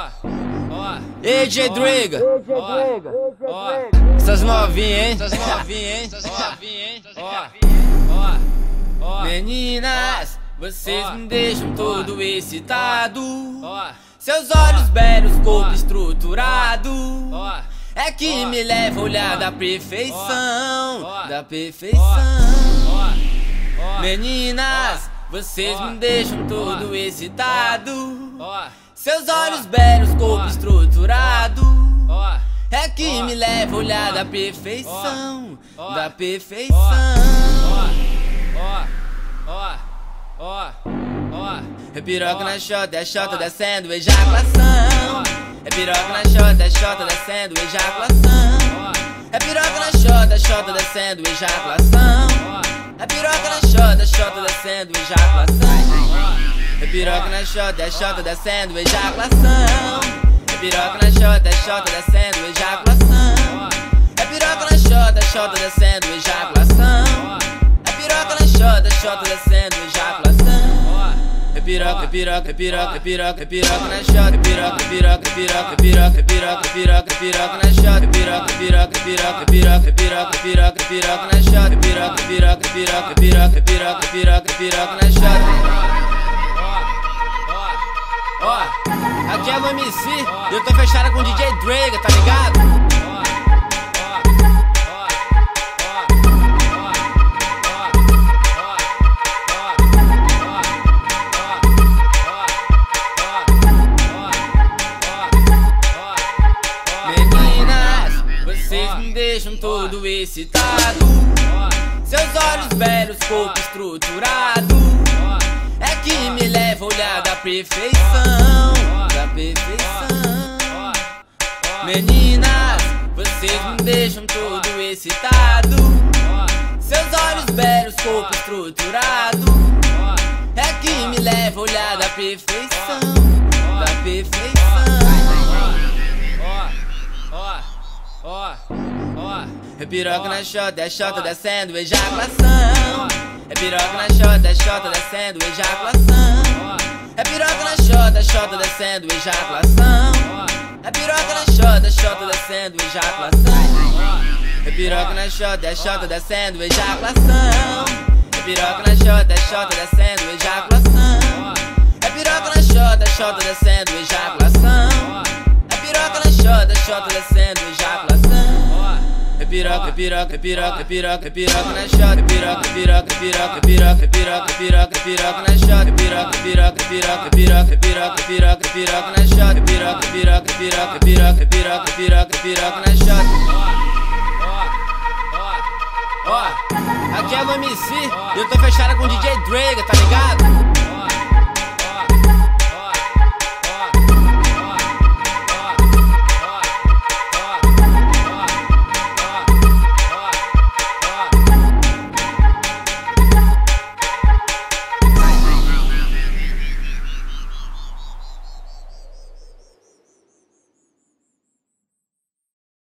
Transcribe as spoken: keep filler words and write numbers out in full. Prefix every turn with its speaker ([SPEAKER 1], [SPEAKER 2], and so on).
[SPEAKER 1] Ei, D J Drega, essas novinhas, hein? Essas novinhas, hein? Essas novinhas, hein? Meninas, vocês me deixam todo excitado. Seus olhos belos, corpo estruturado, é que me leva a olhar da perfeição, da perfeição. Meninas, vocês me deixam todo excitado. Seus olhos belos, corpo estruturado, é que me leva a olhar da perfeição, da perfeição. É piroca na xota, é xota descendo, ejaculação. É piroca na xota, é xota descendo, ejaculação. É piroca na xota, é xota descendo, ejaculação. É piroca na xota, é xota descendo, ejaculação. É piroca na xota, é xota descendo, ejaculação. É piroca na xota, é xota descendo, ejaculação. É piroca na xota, é xota descendo, ejaculação. É piroca na xota, é xota descendo, ejaculação. É piroca, é piroca, é piroca, é piroca, é piroca na xota. É piroca, é piroca, é piroca, é piroca, é piroca, é piroca, é piroca na xota. É piroca, é piroca, é piroca, é piroca, é piroca, é piroca, é piroca na xota. É piroca, é piroca, é piroca, é piroca, é piroca, é piroca, é piroca na xota. Ó, aqui é o M C e eu tô fechado com o D J Drega, tá ligado? Meninas, vocês me deixam todo excitado. Seus olhos belos, corpo estruturado, é que me leva a olhar da perfeição, da perfeição. Meninas, vocês me deixam todo excitado. Seus olhos belos, corpo estruturado, é que me leva a olhar da perfeição, da perfeição. É piroca na xota, é xota descendo, ejaculação. É piroca na xota, é xota descendo, ejaculação. É piroca na xota, é xota descendo, ejaculação. É piroca na xota, é xota descendo, ejaculação. É piroca na xota, é xota descendo, ejaculação. É piroca na xota, é xota descendo, ejaculação. É piroca na xota, é xota descendo, ejaculação. É piroca na xota, é xota descendo, ejaculação. É piroca, é piroca, é piroca, é piroca, é piroca na xota. É piroca, é piroca, é piroca, é piroca, é piroca, é piroca, é piroca na xota. É piroca, é piroca, é piroca, é piroca, é piroca, é piroca, é piroca na xota. É piroca, é piroca, é piroca, é piroca, é piroca, é piroca, é piroca na xota. Ó, aqui é o M C e eu tô fechado com o D J Drega, tá ligado?